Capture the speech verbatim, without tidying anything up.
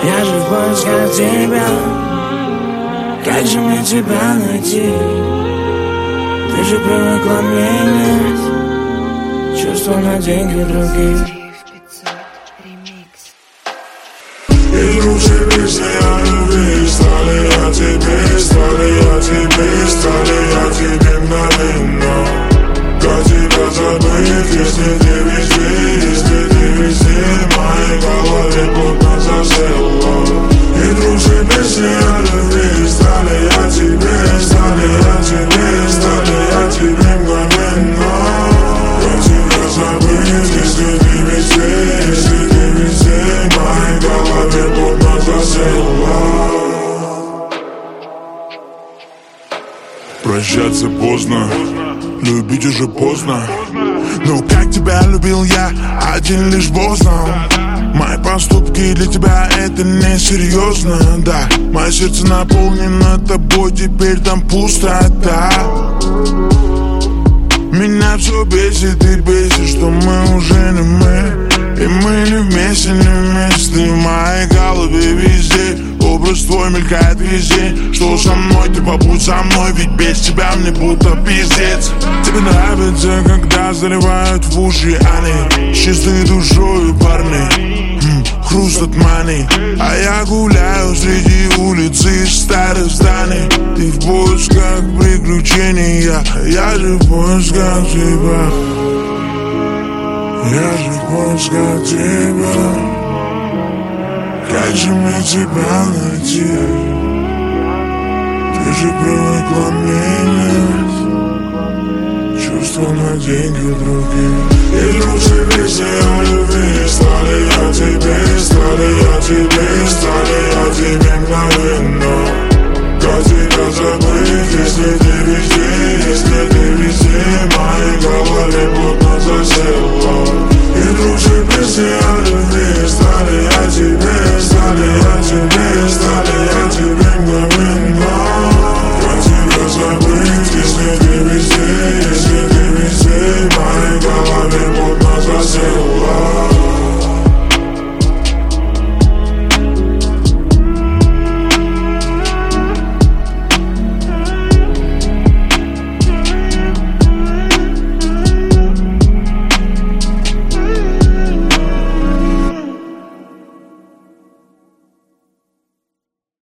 Я же в поисках тебя. Как же мне тебя найти? Ты же привыкла менять чувства на деньги других. И лучше песни о любви. Стали я тебе, стали я тебе, стали я тебе мгновенно. Как тебя забыть, если ты везде, если ты везде, в моей голове плотно засела. И лучше песни о любви. Стали я тебе, стали я тебе, стали я тебе мгновенно. Как тебя забыть, если ты везде, если ты везде, в моей голове плотно засела. Прощаться поздно, любить уже поздно. Но как тебя любил я, один лишь Бог знал. Мои поступки для тебя это несерьезно, да. Мое сердце наполнено тобой, теперь там пустота. Меня все бесит и бесит, что мы уже не мы. И мы не вместе, не вместе. В моей голове везде образ твой мелькает везде. Что со мной, ты побудь со мной, ведь без тебя мне будто пиздец. Тебе нравится, когда заливают в уши они, чистой душою парни, м, хруст от мани. А я гуляю среди улиц и старых зданий. Ты в поисках приключений, я, я же в поисках тебя. Я же в поисках тебя. Как же мне тебя найти? Ты же привыкла менять чувства на деньги других. И лучше песни о любви. Стали я тебе, стали я тебе, стали я тебе мгновенно.